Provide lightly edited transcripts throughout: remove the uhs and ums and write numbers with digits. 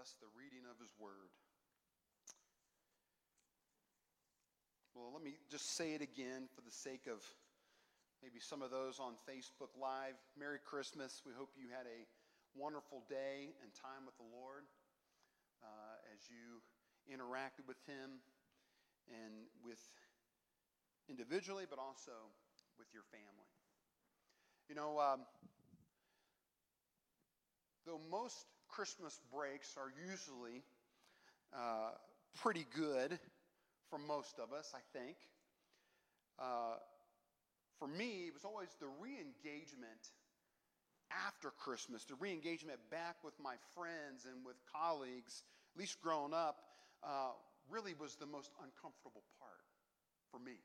us the reading of his word. Well, let me just say it again for the sake of maybe some of those on Facebook Live. Merry Christmas. We hope you had a wonderful day and time with the Lord as you interacted with him and with individually, but also with your family. You know, though most Christmas breaks are usually pretty good for most of us, I think, for me, it was always the re-engagement after Christmas, the re-engagement back with my friends and with colleagues, at least growing up, really was the most uncomfortable part for me.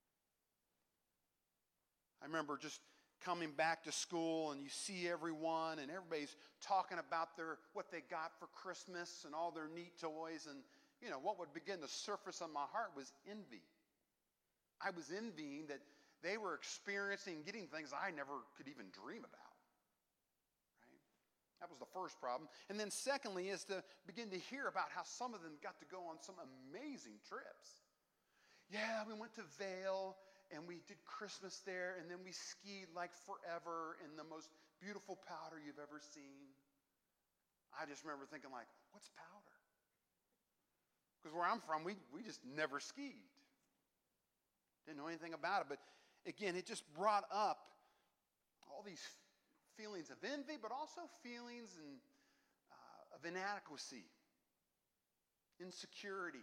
I remember just coming back to school and you see everyone and everybody's talking about what they got for Christmas and all their neat toys, and you know what would begin to surface on my heart was envy. I was envying that they were experiencing getting things I never could even dream about. Right? That was the first problem. And then secondly is to begin to hear about how some of them got to go on some amazing trips. Yeah, we went to Vail and we did Christmas there, and then we skied like forever in the most beautiful powder you've ever seen. I just remember thinking like, what's powder? Because where I'm from, we just never skied. Didn't know anything about it. But again, it just brought up all these feelings of envy, but also feelings of inadequacy, insecurity.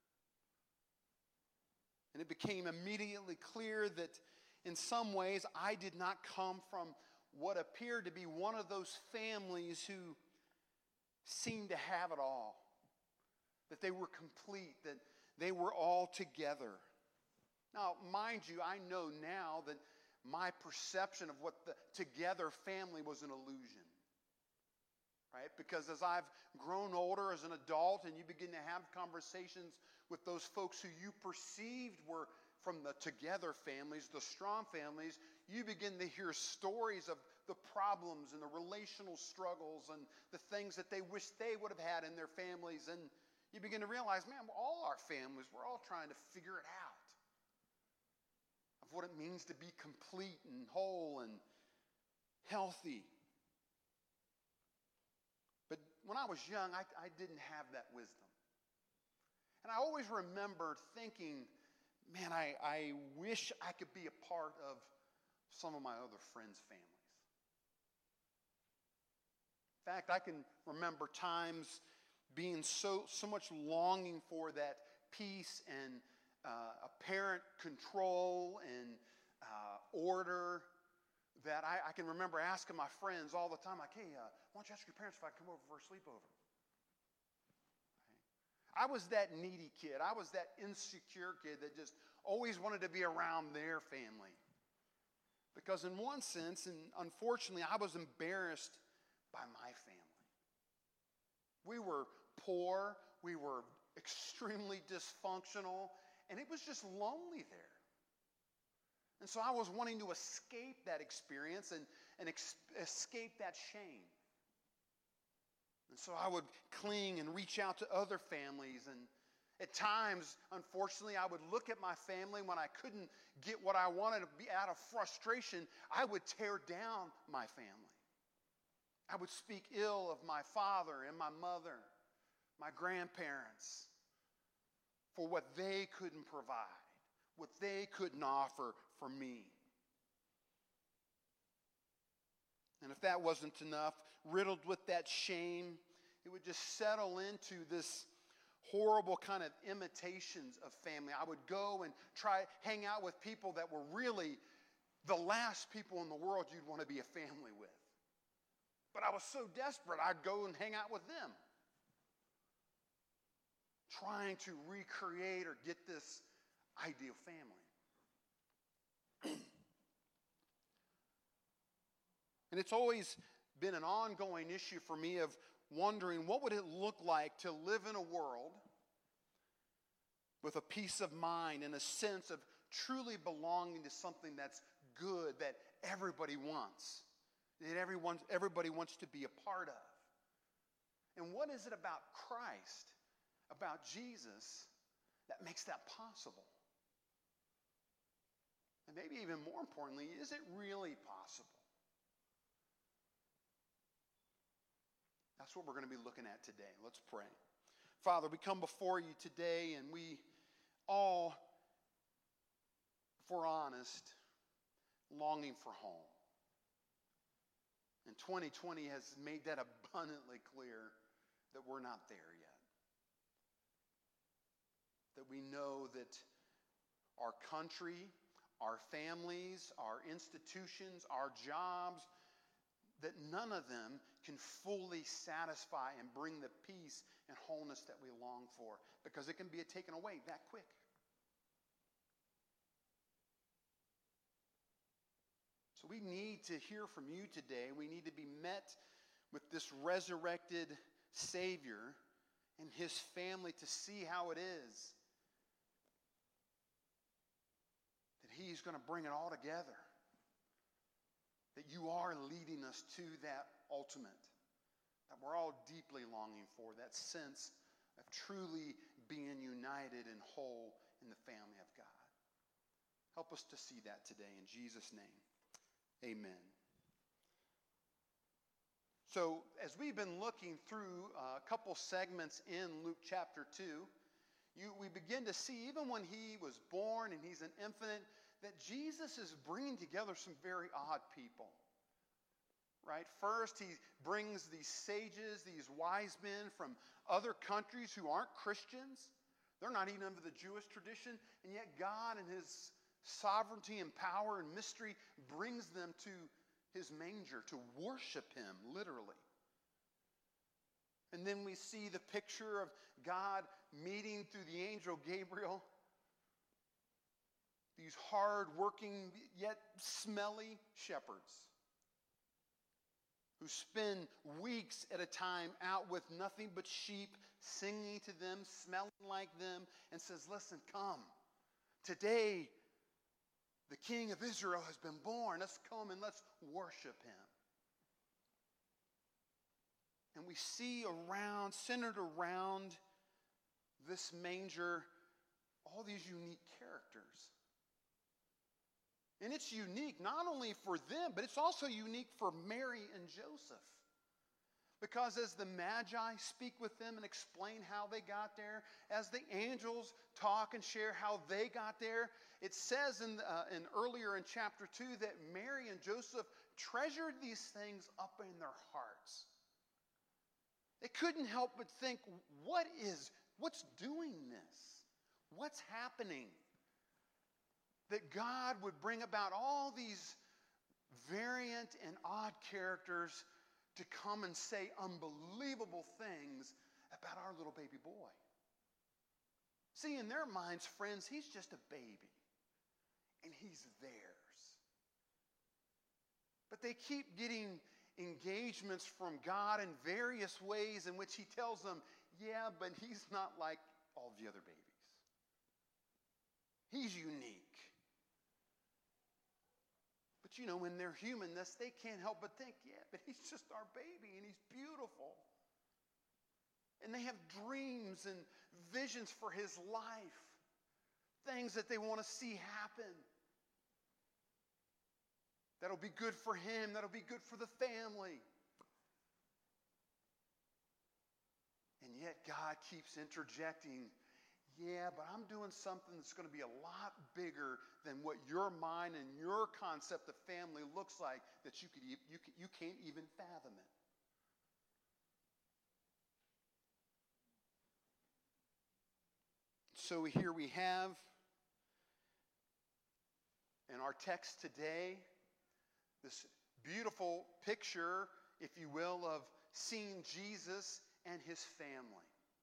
And it became immediately clear that in some ways I did not come from what appeared to be one of those families who seemed to have it all. That they were complete, that they were all together. Now, mind you, I know now that my perception of what the together family was an illusion. Right? Because as I've grown older as an adult and you begin to have conversations with those folks who you perceived were from the together families, the strong families, you begin to hear stories of the problems and the relational struggles and the things that they wish they would have had in their families. And you begin to realize, man, all our families, we're all trying to figure it out. Of what it means to be complete and whole and healthy. But when I was young, I didn't have that wisdom. And I always remembered thinking, man, I wish I could be a part of some of my other friends' families. In fact, I can remember times being so much longing for that peace and apparent control and order that I can remember asking my friends all the time, like, hey, why don't you ask your parents if I can come over for a sleepover? Right? I was that needy kid. I was that insecure kid that just always wanted to be around their family. Because in one sense, and unfortunately, I was embarrassed by my family. We were poor. We were extremely dysfunctional. And it was just lonely there. And so I was wanting to escape that experience and escape that shame. And so I would cling and reach out to other families. And at times, unfortunately, I would look at my family when I couldn't get what I wanted to be out of frustration. I would tear down my family. I would speak ill of my father and my mother, my grandparents, for what they couldn't provide, what they couldn't offer for me. And if that wasn't enough, riddled with that shame, it would just settle into this horrible kind of imitations of family. I would go and hang out with people that were really the last people in the world you'd want to be a family with. But I was so desperate, I'd go and hang out with them, trying to recreate or get this ideal family. And it's always been an ongoing issue for me of wondering what would it look like to live in a world with a peace of mind and a sense of truly belonging to something that's good, that everybody wants, that everybody wants to be a part of. And what is it about Christ, about Jesus, that makes that possible? And maybe even more importantly, is it really possible? That's what we're going to be looking at today. Let's pray. Father, we come before you today, and we all, if we're honest, longing for home. And 2020 has made that abundantly clear that we're not there yet. That we know that our country, our families, our institutions, our jobs, that none of them can fully satisfy and bring the peace and wholeness that we long for, because it can be taken away that quick. So we need to hear from you today. We need to be met with this resurrected Savior and his family to see how it is that he's going to bring it all together. That you are leading us to that ultimate that we're all deeply longing for, that sense of truly being united and whole in the family of God. Help us to see that today in Jesus' name. Amen. So as we've been looking through a couple segments in Luke chapter 2, we begin to see, even when he was born and he's an infant, that Jesus is bringing together some very odd people. Right? First, he brings these sages, these wise men from other countries who aren't Christians. They're not even under the Jewish tradition, and yet God in his sovereignty and power and mystery brings them to his manger to worship him, literally. And then we see the picture of God meeting through the angel Gabriel these hard-working yet smelly shepherds who spend weeks at a time out with nothing but sheep, singing to them, smelling like them, and says, listen, come. Today, the King of Israel has been born. Let's come and let's worship him. And we see around, centered around this manger, all these unique characters. And it's unique not only for them, but it's also unique for Mary and Joseph. Because as the Magi speak with them and explain how they got there, as the angels talk and share how they got there, it says earlier in chapter 2 that Mary and Joseph treasured these things up in their hearts. They couldn't help but think, what's doing this? What's happening? That God would bring about all these variant and odd characters to come and say unbelievable things about our little baby boy. See, in their minds, friends, he's just a baby. And he's theirs. But they keep getting engagements from God in various ways in which he tells them, yeah, but he's not like all the other babies. He's unique. But you know, in their humanness, they can't help but think, yeah, but he's just our baby and he's beautiful. And they have dreams and visions for his life. Things that they want to see happen. That'll be good for him. That'll be good for the family. And yet God keeps interjecting, yeah, but I'm doing something that's going to be a lot bigger than what your mind and your concept of family looks like, that you can't even fathom it. So here we have in our text today this beautiful picture, if you will, of seeing Jesus and his family.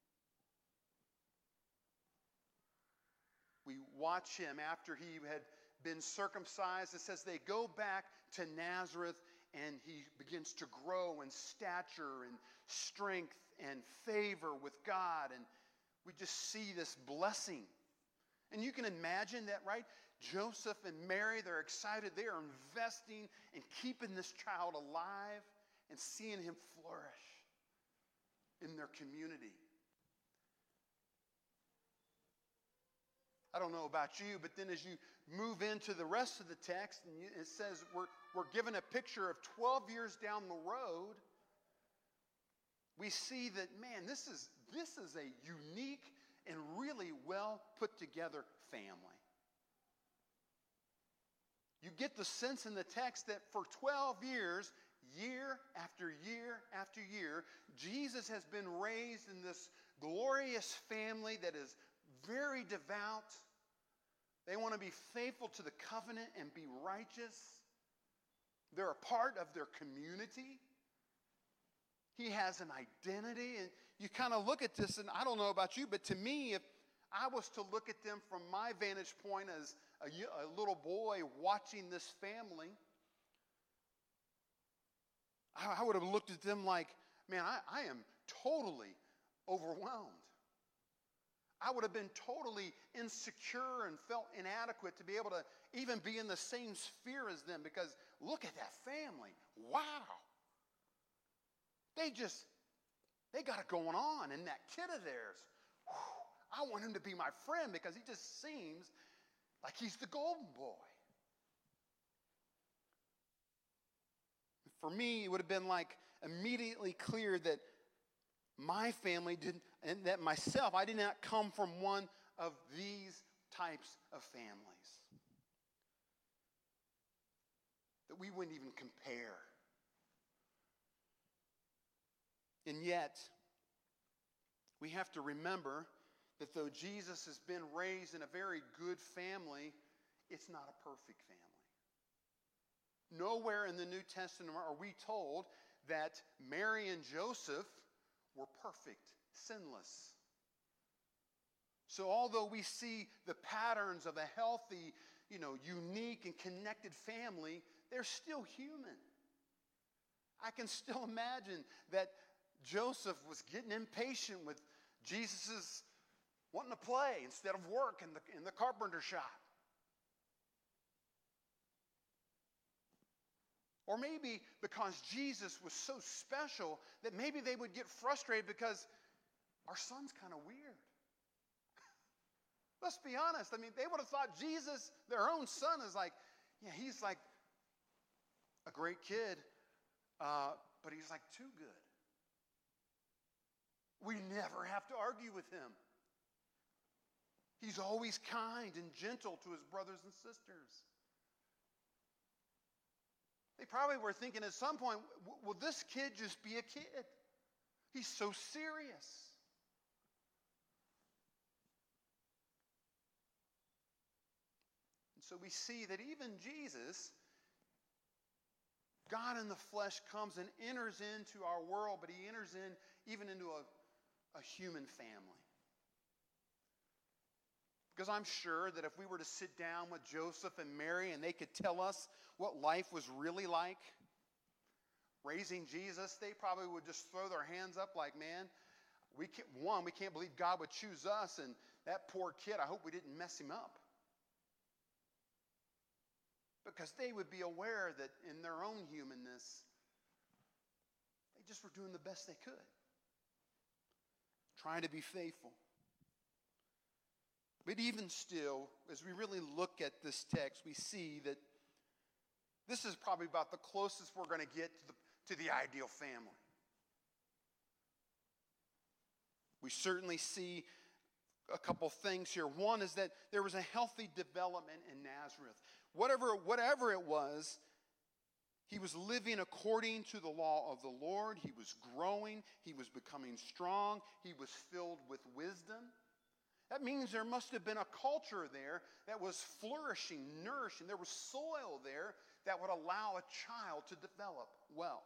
We watch him after he had been circumcised. It says they go back to Nazareth and he begins to grow in stature and strength and favor with God. And we just see this blessing. And you can imagine that, right? Joseph and Mary, they're excited. They are investing in keeping this child alive and seeing him flourish. in their community. I don't know about you, but then as you move into the rest of the text, and it says we're given a picture of 12 years down the road. We see that, man, this is a unique and really well put together family. You get the sense in the text that for 12 years, year after year after year, Jesus has been raised in this glorious family that is very devout. They want to be faithful to the covenant and be righteous. They're a part of their community. He has an identity. And you kind of look at this, and I don't know about you, but to me, if I was to look at them from my vantage point as a little boy watching this family, I would have looked at them like, man, I am totally overwhelmed. I would have been totally insecure and felt inadequate to be able to even be in the same sphere as them, because look at that family. Wow. They got it going on. And that kid of theirs, I want him to be my friend because he just seems like he's the golden boy. For me, it would have been like immediately clear that my family didn't, and that myself, I did not come from one of these types of families. That we wouldn't even compare. And yet, we have to remember that though Jesus has been raised in a very good family, it's not a perfect family. Nowhere in the New Testament are we told that Mary and Joseph were perfect, sinless. So although we see the patterns of a healthy, unique and connected family, they're still human. I can still imagine that Joseph was getting impatient with Jesus's wanting to play instead of work in the carpenter shop. Or maybe because Jesus was so special that maybe they would get frustrated because our son's kind of weird. Let's be honest. I mean, they would have thought Jesus, their own son, is like, yeah, he's like a great kid, but he's like too good. We never have to argue with him. He's always kind and gentle to his brothers and sisters. They probably were thinking at some point, will this kid just be a kid? He's so serious. And so we see that even Jesus, God in the flesh, comes and enters into our world, but he enters in even into a human family. Because I'm sure that if we were to sit down with Joseph and Mary and they could tell us what life was really like, raising Jesus, they probably would just throw their hands up like, man, we can't believe God would choose us, and that poor kid, I hope we didn't mess him up. Because they would be aware that in their own humanness, they just were doing the best they could, trying to be faithful. But even still, as we really look at this text, we see that this is probably about the closest we're going to get to the ideal family. We certainly see a couple things here. One is that there was a healthy development in Nazareth. Whatever it was, he was living according to the law of the Lord. He was growing. He was becoming strong. He was filled with wisdom. That means there must have been a culture there that was flourishing, nourishing. There was soil there that would allow a child to develop well.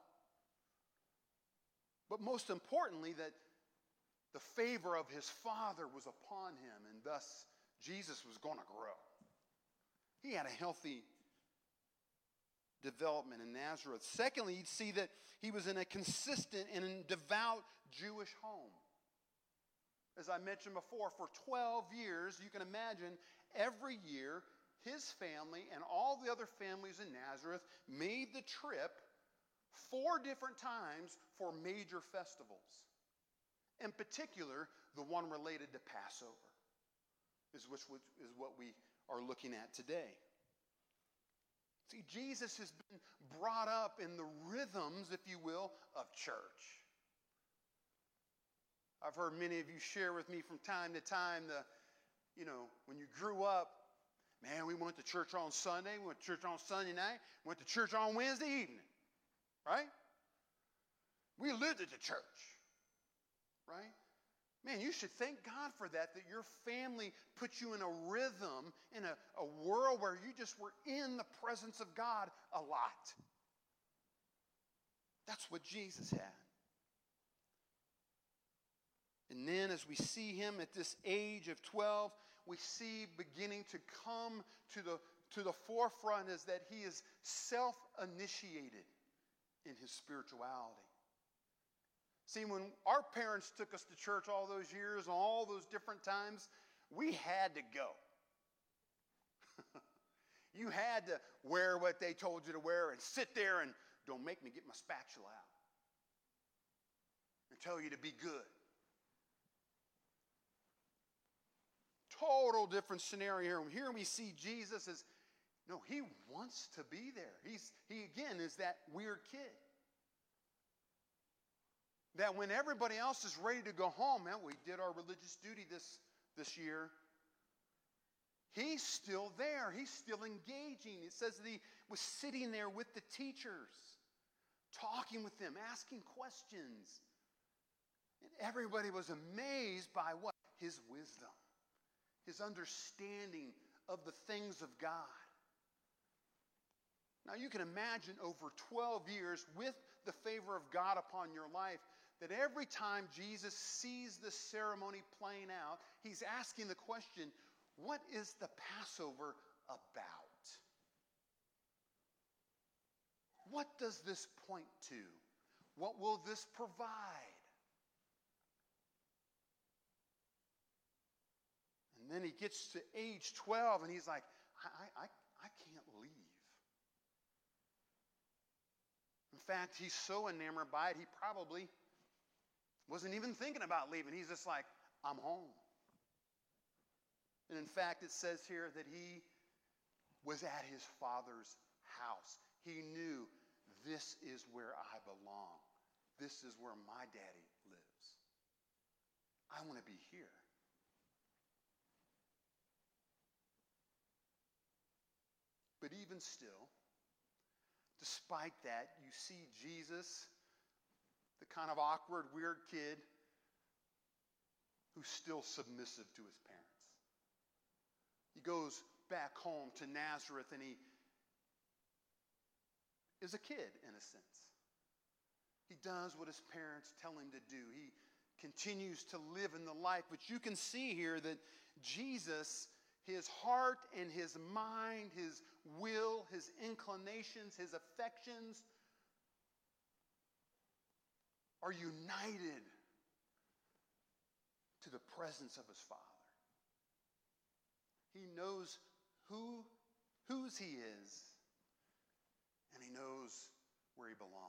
But most importantly, that the favor of his Father was upon him, and thus Jesus was going to grow. He had a healthy development in Nazareth. Secondly, you'd see that he was in a consistent and devout Jewish home. As I mentioned before, for 12 years, you can imagine every year his family and all the other families in Nazareth made the trip 4 different times for major festivals. In particular, the one related to Passover is what we are looking at today. See, Jesus has been brought up in the rhythms, if you will, of church. I've heard many of you share with me from time to time when you grew up, man, we went to church on Sunday, we went to church on Sunday night, went to church on Wednesday evening, right? We lived at the church, right? Man, you should thank God for that your family put you in a rhythm, in a world where you just were in the presence of God a lot. That's what Jesus had. And then as we see him at this age of 12, we see beginning to come to the forefront is that he is self-initiated in his spirituality. See, when our parents took us to church all those years, all those different times, we had to go. You had to wear what they told you to wear and sit there and don't make me get my spatula out and tell you to be good. Total different scenario. Here we see Jesus as, no, he wants to be there. He again is that weird kid. That when everybody else is ready to go home, man, we did our religious duty this year. He's still there. He's still engaging. It says that he was sitting there with the teachers, talking with them, asking questions. And everybody was amazed by what? His wisdom, his understanding of the things of God. Now you can imagine over 12 years with the favor of God upon your life, that every time Jesus sees the ceremony playing out, he's asking the question, what is the Passover about? What does this point to? What will this provide? And then he gets to age 12 and he's like, I can't leave. In fact, he's so enamored by it, he probably wasn't even thinking about leaving. He's just like, I'm home. And in fact, it says here that he was at his father's house. He knew this is where I belong. This is where my daddy lives. I want to be here. But even still, despite that, you see Jesus, the kind of awkward, weird kid who's still submissive to his parents. He goes back home to Nazareth and he is a kid in a sense. He does what his parents tell him to do. He continues to live in the life. But you can see here that Jesus, his heart and his mind, his will, his inclinations, his affections are united to the presence of his Father. He knows whose he is, and he knows where he belongs.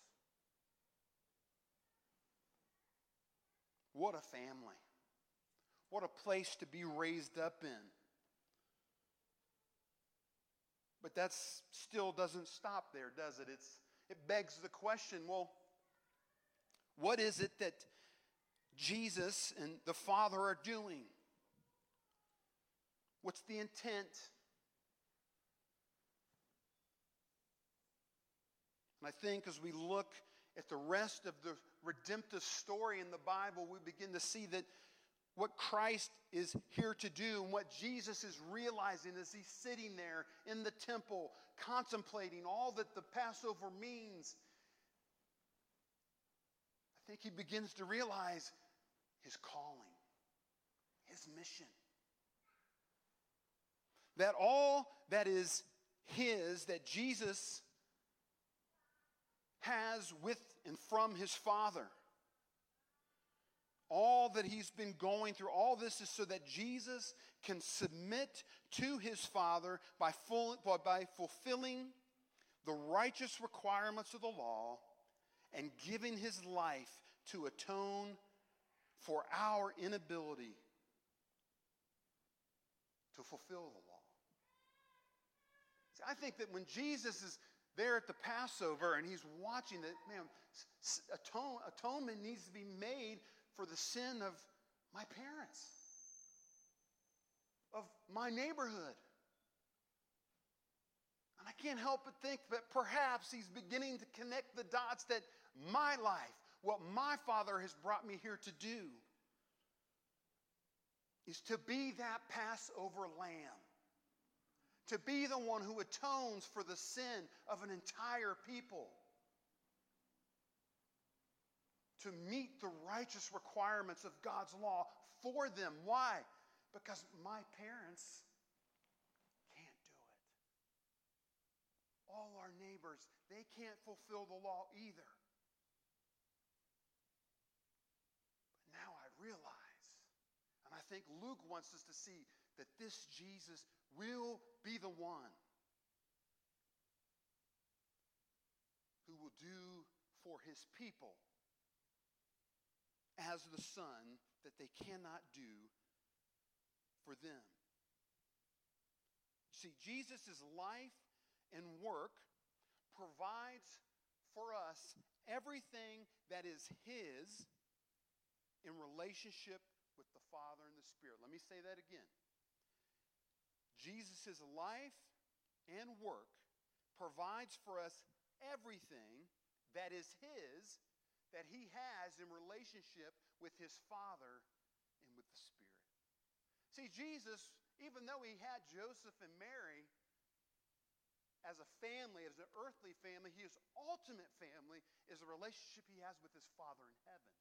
What a family. What a place to be raised up in. But that still doesn't stop there, does it? It begs the question, well, what is it that Jesus and the Father are doing? What's the intent? And I think as we look at the rest of the redemptive story in the Bible, we begin to see that what Christ is here to do and what Jesus is realizing as he's sitting there in the temple, contemplating all that the Passover means, I think he begins to realize his calling, his mission. That all that is his, that Jesus has with and from his Father, all that he's been going through, all this is so that Jesus can submit to his Father by fulfilling the righteous requirements of the law and giving his life to atone for our inability to fulfill the law. See, I think that when Jesus is there at the Passover and he's watching that, man, atonement needs to be made for the sin of my parents, of my neighborhood. And I can't help but think that perhaps he's beginning to connect the dots that my life, what my Father has brought me here to do, is to be that Passover lamb. To be the one who atones for the sin of an entire people. To meet the righteous requirements of God's law for them. Why? Because my parents can't do it. All our neighbors, they can't fulfill the law either. But now I realize, and I think Luke wants us to see, that this Jesus will be the one who will do for his people as the Son that they cannot do for them. See, Jesus' life and work provides for us everything that is his in relationship with the Father and the Spirit. Let me say that again. Jesus' life and work provides for us everything that is his, that he has in relationship with his Father and with the Spirit. See, Jesus, even though he had Joseph and Mary as a family, as an earthly family, his ultimate family is a relationship he has with his Father in heaven.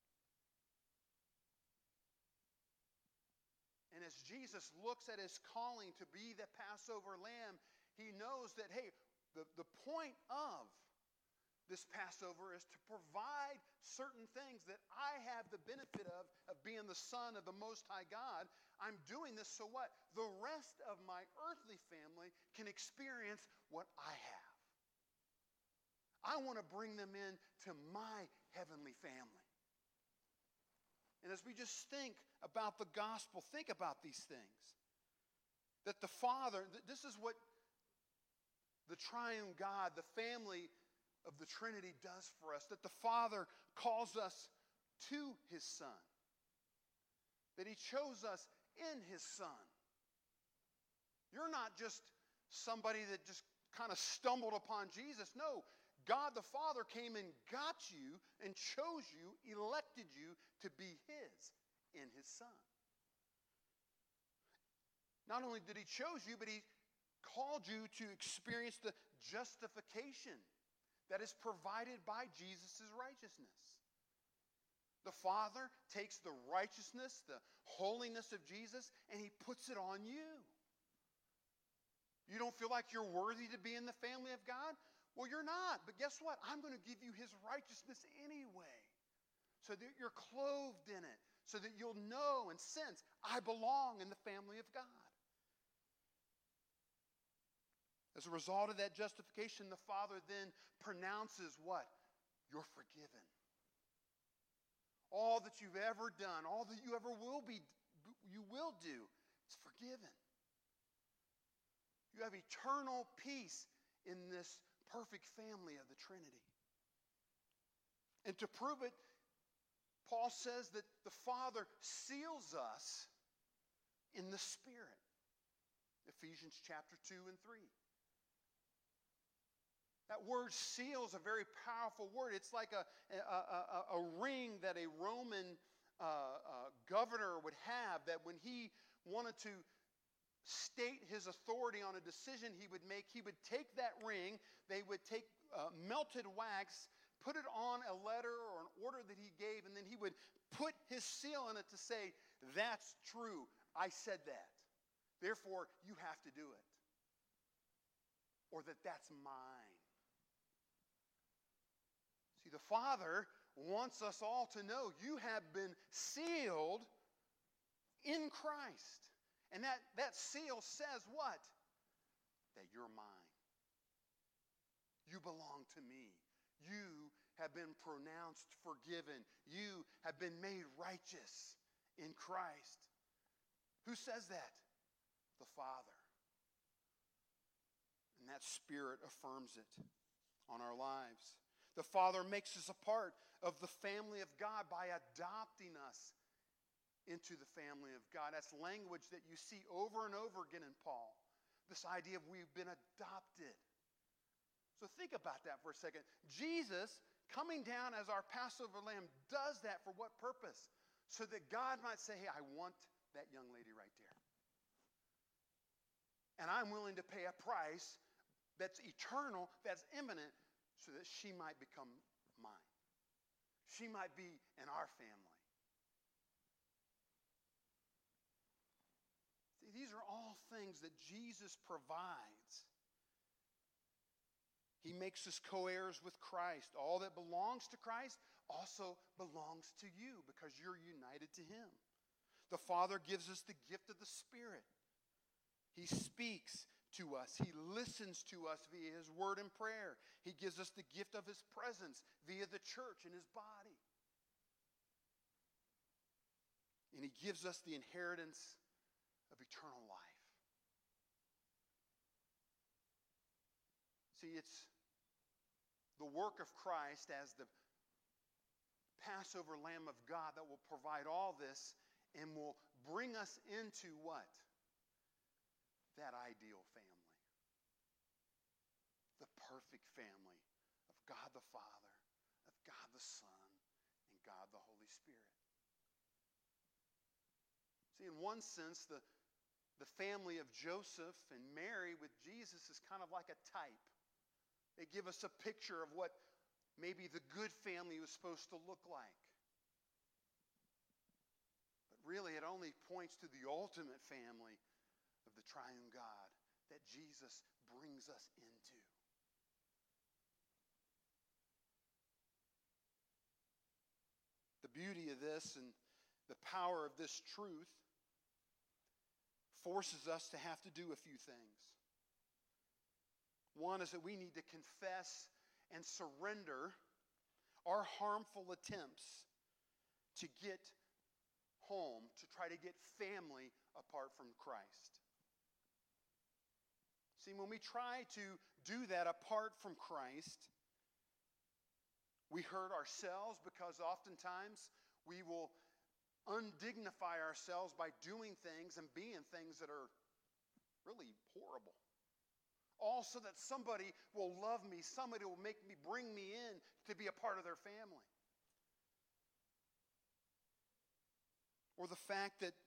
And as Jesus looks at his calling to be the Passover lamb, he knows that, hey, the point of this Passover is to provide certain things that I have the benefit of being the Son of the Most High God. I'm doing this so what? The rest of my earthly family can experience what I have. I want to bring them in to my heavenly family. And as we just think about the gospel, think about these things. That the Father, this is what the triune God, the family of the Trinity does for us. That the Father calls us to his Son. That he chose us in his Son. You're not just somebody that just kind of stumbled upon Jesus. No, God the Father came and got you and chose you, elected you to be his in his Son. Not only did he choose you, but he called you to experience the justification that is provided by Jesus' righteousness. The Father takes the righteousness, the holiness of Jesus, and he puts it on you. You don't feel like you're worthy to be in the family of God? Well, you're not. But guess what? I'm going to give you his righteousness anyway, so that you're clothed in it, so that you'll know and sense, I belong in the family of God. As a result of that justification, the Father then pronounces what? You're forgiven. All that you've ever done, all that you ever will do, is forgiven. You have eternal peace in this perfect family of the Trinity. And to prove it, Paul says that the Father seals us in the Spirit. Ephesians chapter 2 and 3. That word seal is a very powerful word. It's like a ring that a Roman governor would have, that when he wanted to state his authority on a decision he would make, he would take that ring, they would take melted wax, put it on a letter or an order that he gave, and then he would put his seal in it to say, that's true, I said that. Therefore, you have to do it. Or that's mine. See, the Father wants us all to know you have been sealed in Christ. And that seal says what? That you're mine. You belong to me. You have been pronounced forgiven. You have been made righteous in Christ. Who says that? The Father. And that Spirit affirms it on our lives. The Father makes us a part of the family of God by adopting us into the family of God. That's language that you see over and over again in Paul. This idea of we've been adopted. So think about that for a second. Jesus, coming down as our Passover lamb, does that for what purpose? So that God might say, hey, I want that young lady right there. And I'm willing to pay a price that's eternal, that's imminent, so that she might become mine. She might be in our family. See, these are all things that Jesus provides. He makes us co-heirs with Christ. All that belongs to Christ also belongs to you because you're united to Him. The Father gives us the gift of the Spirit. He speaks to us. He listens to us via His word and prayer. He gives us the gift of His presence via the church and His body. And He gives us the inheritance of eternal life. See, it's the work of Christ as the Passover Lamb of God that will provide all this and will bring us into what? That ideal family. The perfect family of God the Father, of God the Son, and God the Holy Spirit. See, in one sense, the family of Joseph and Mary with Jesus is kind of like a type. They give us a picture of what maybe the good family was supposed to look like. But really, it only points to the ultimate family of the triune God that Jesus brings us into. The beauty of this and the power of this truth forces us to have to do a few things. One is that we need to confess and surrender our harmful attempts to get home, to try to get family apart from Christ. See, when we try to do that apart from Christ, we hurt ourselves because oftentimes we will undignify ourselves by doing things and being things that are really horrible. All so that somebody will love me, somebody will bring me in to be a part of their family. Or the fact that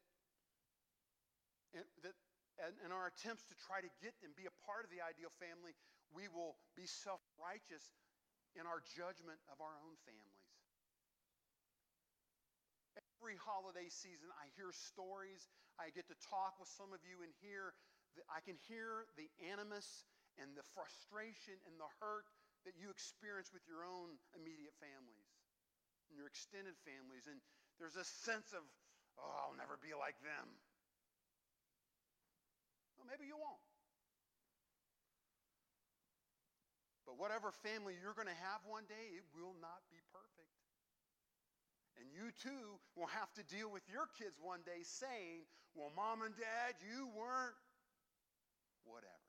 in our attempts to try to get and be a part of the ideal family, we will be self-righteous in our judgment of our own families. Every holiday season, I hear stories. I get to talk with some of you and I can hear the animus and the frustration and the hurt that you experience with your own immediate families and your extended families. And there's a sense of, oh, I'll never be like them. Well, maybe you won't. But whatever family you're going to have one day, it will not be perfect. And you too will have to deal with your kids one day saying, well, Mom and Dad, you weren't whatever.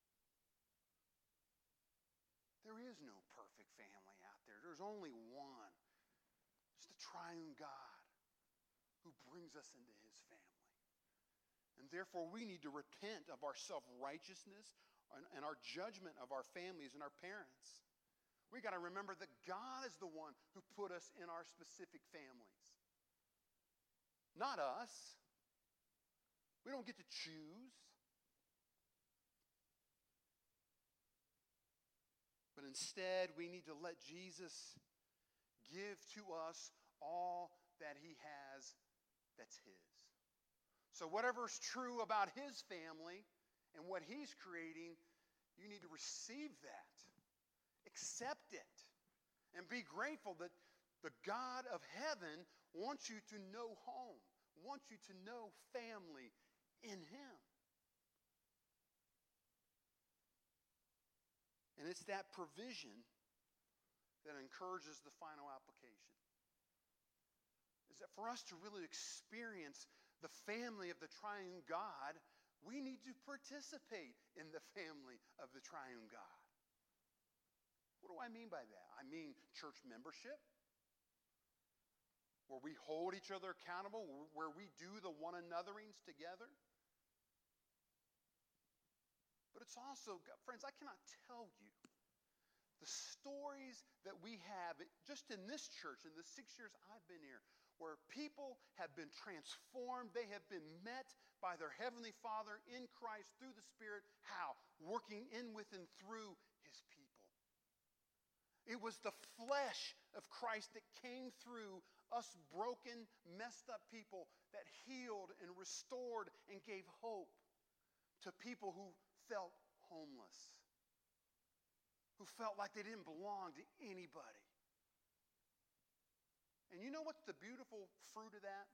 There is no perfect family out there. There's only one. It's the triune God who brings us into His family. And therefore, we need to repent of our self-righteousness and our judgment of our families and our parents. We got to remember that God is the one who put us in our specific families. Not us. We don't get to choose. But instead, we need to let Jesus give to us all that He has that's His. So whatever's true about His family and what He's creating, you need to receive that. Accept it. And be grateful that the God of heaven wants you to know home, wants you to know family in Him. And it's that provision that encourages the final application. Is that for us to really experience the family of the triune God, we need to participate in the family of the triune God. What do I mean by that? I mean church membership, where we hold each other accountable, where we do the one anotherings together. But it's also, friends, I cannot tell you the stories that we have just in this church in the 6 years I've been here, where people have been transformed. They have been met by their Heavenly Father in Christ through the Spirit. How? Working in, with, and through His people. It was the flesh of Christ that came through us broken, messed up people that healed and restored and gave hope to people who felt homeless, who felt like they didn't belong to anybody. And you know what's the beautiful fruit of that?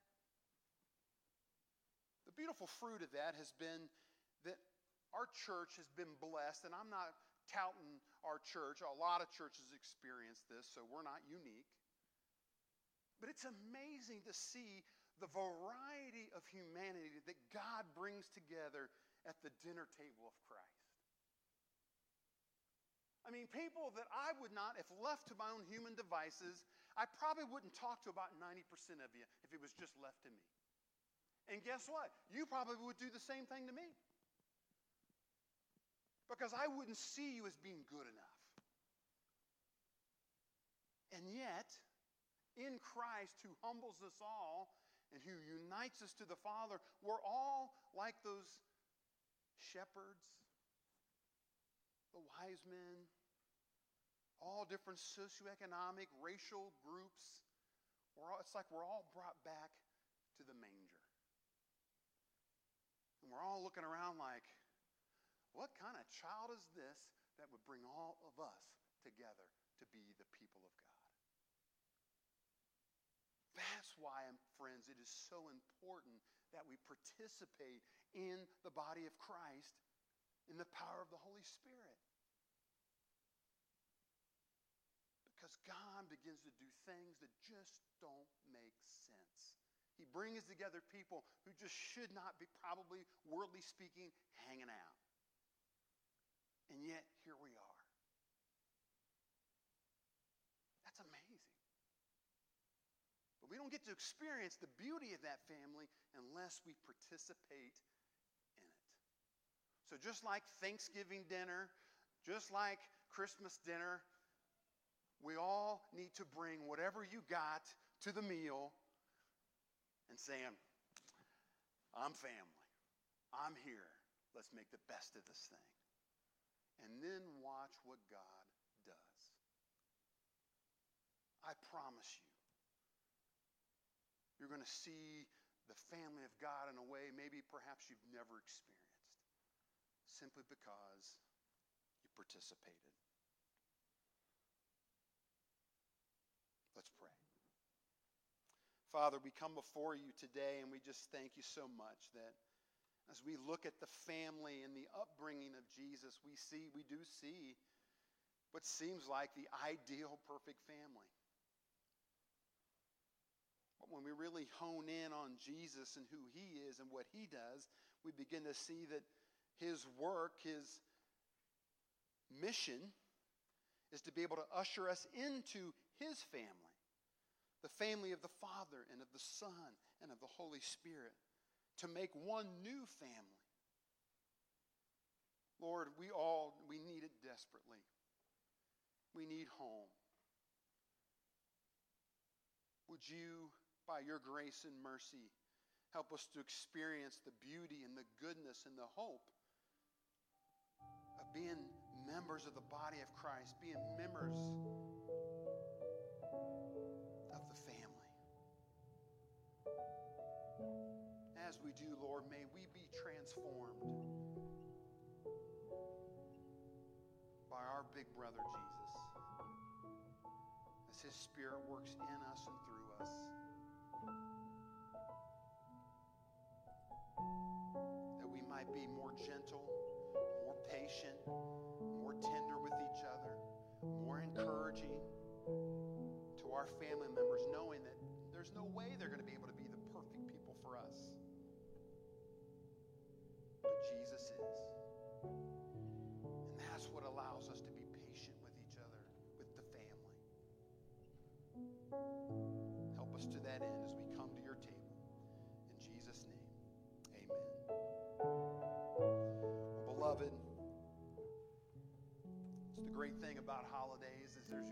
The beautiful fruit of that has been that our church has been blessed, and I'm not touting our church. A lot of churches experience this, so we're not unique. But it's amazing to see the variety of humanity that God brings together at the dinner table of Christ. I mean, people that I would not, if left to my own human devices, I probably wouldn't talk to about 90% of you if it was just left to me. And guess what? You probably would do the same thing to me. Because I wouldn't see you as being good enough. And yet, in Christ, who humbles us all and who unites us to the Father, we're all like those shepherds, the wise men, all different socioeconomic, racial groups. It's like we're all brought back to the manger. And we're all looking around like, what kind of child is this that would bring all of us together to be the people of God? That's why, friends, it is so important that we participate in the body of Christ in the power of the Holy Spirit. Because God begins to do things that just don't make sense. He brings together people who just should not be, probably, worldly speaking, hanging out. And yet, here we are. That's amazing. But we don't get to experience the beauty of that family unless we participate in it. So just like Thanksgiving dinner, just like Christmas dinner, we all need to bring whatever you got to the meal and saying, I'm family. I'm here. Let's make the best of this thing. And then watch what God does. I promise you, you're going to see the family of God in a way maybe perhaps you've never experienced, simply because you participated. Let's pray. Father, we come before you today and we just thank you so much that as we look at the family and the upbringing of Jesus, we do see what seems like the ideal, perfect family. But when we really hone in on Jesus and who he is and what he does, we begin to see that his work, his mission, is to be able to usher us into his family, the family of the Father and of the Son and of the Holy Spirit, to make one new family. Lord, we need it desperately. We need home. Would you, by your grace and mercy, help us to experience the beauty and the goodness and the hope of being members of the body of Christ, being members of the family. As we do, Lord, may we be transformed by our big brother Jesus, as his Spirit works in us and through us. That we might be more gentle, more patient, more tender with each other, more encouraging, our family members, knowing that there's no way they're going to be able to be the perfect people for us. But Jesus is. And that's what allows us to be patient with each other, with the family. Help us to that end as we come to your table. In Jesus' name, amen. Well, beloved, it's the great thing about holidays is there's